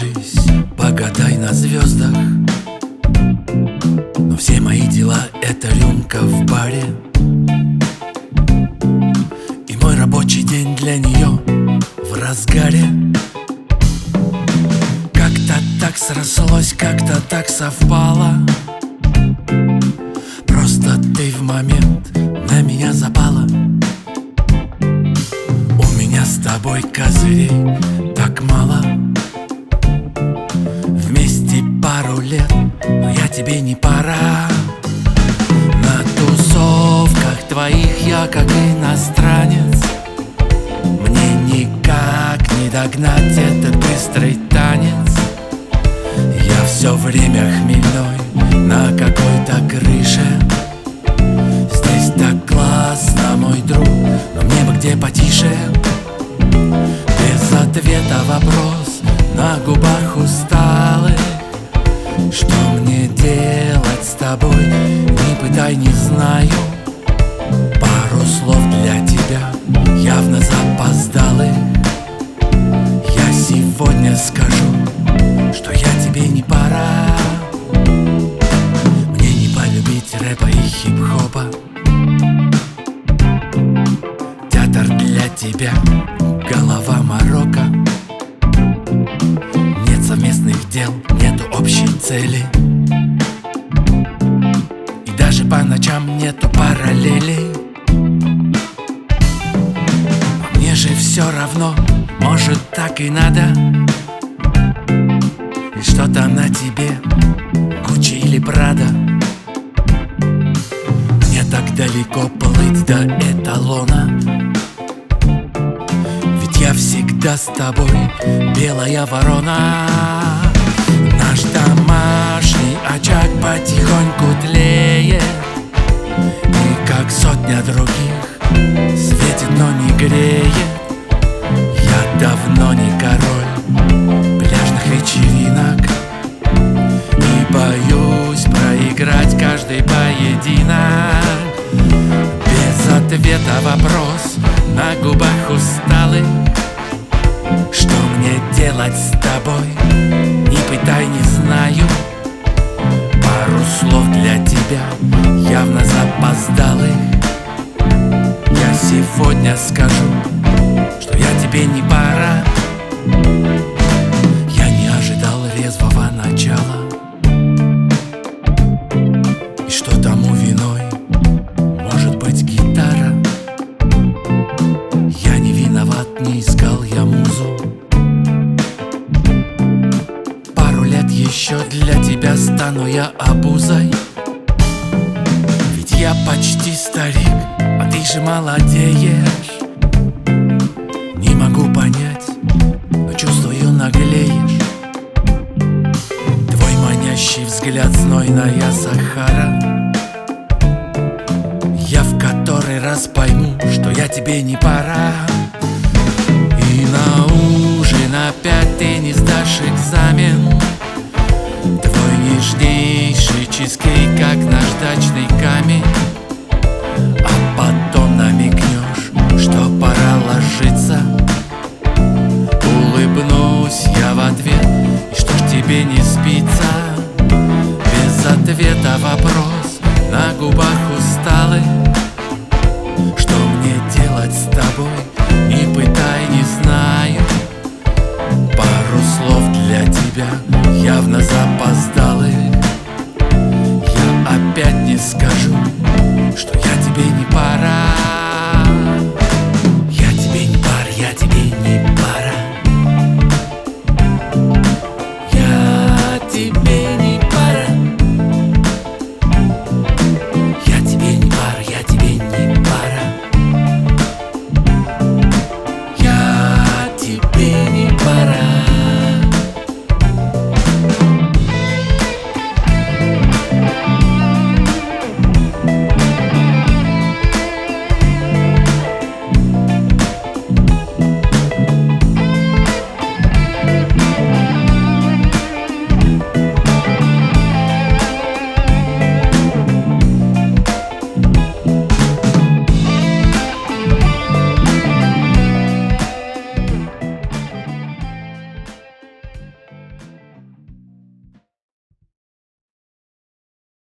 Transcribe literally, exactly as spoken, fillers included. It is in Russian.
ложись, погадай на звездах. Но все мои дела — это рюмка в баре, и мой рабочий день для нее в разгаре. Как-то так срослось, как-то так совпало. Просто ты в момент на меня запала. У меня с тобой козырей так мало. Вместе пару лет, но я тебе не пора. На тусовках твоих я как иностранец. Мне никак не догнать этот быстрый танец. Я все время хмельной на какой-то крыше. Здесь так классно, мой друг, но мне бы где потише. Без ответа вопрос на губах усталых. Что мне делать с тобой, не пытай, не знаю. Пару слов для тебя явно запоздалых. Я сегодня скажу, что я тебе не пора. Мне не полюбить рэпа и хип-хопа. Театр для тебя — голова Марокко. Нет совместных дел, нету общей цели, и даже по ночам нету параллелей. Мне же все равно, может так и надо. И что там на тебе, Гуччи или Прада? Мне так далеко плыть до эталона, ведь я всегда с тобой, белая ворона. Наш домашний очаг потихоньку тлеет, и как сотня других светит, но не греет. Я давно не король пляжных вечеринок, и боюсь проиграть каждый поединок. Без ответа вопрос на губах усталых. Что мне делать с тобой, не пытай, не знаю. Пару слов для тебя явно запоздалых. Я сегодня скажу, что я тебе не пора. Я не ожидал резвого начала, и что тому виной может быть гитара. Я не виноват, не искал я музу. Пару лет еще для тебя стану я обузой, ведь я почти старик, а ты же молодеешь. Не могу понять, но чувствую, наглеешь. Твой манящий взгляд, знойная Сахара. Я в который раз пойму, что я тебе не пора. И на ужин опять ты не сдашь экзамен. Твой нежнейший чизкейк, как наждачный камень. А потом намекнешь, что пора ложиться. Улыбнусь я в ответ, и что ж тебе не спится? Без ответа вопрос на губах усталых. Что мне делать с тобой, не пытай, не знаю. Пару слов для тебя явно запоздал.